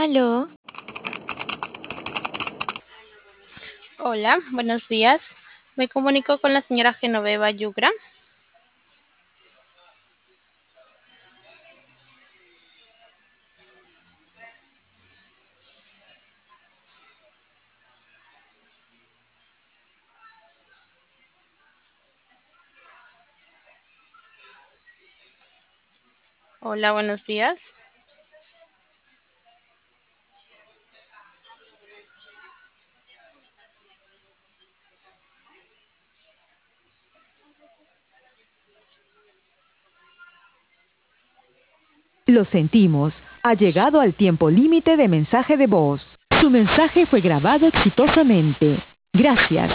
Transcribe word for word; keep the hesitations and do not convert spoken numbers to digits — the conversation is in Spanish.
Aló, Hola, buenos días. Me comunico con la señora Genoveva Yugra. Hola, buenos días. Lo sentimos, ha llegado al tiempo límite de mensaje de voz. Su mensaje fue grabado exitosamente. Gracias.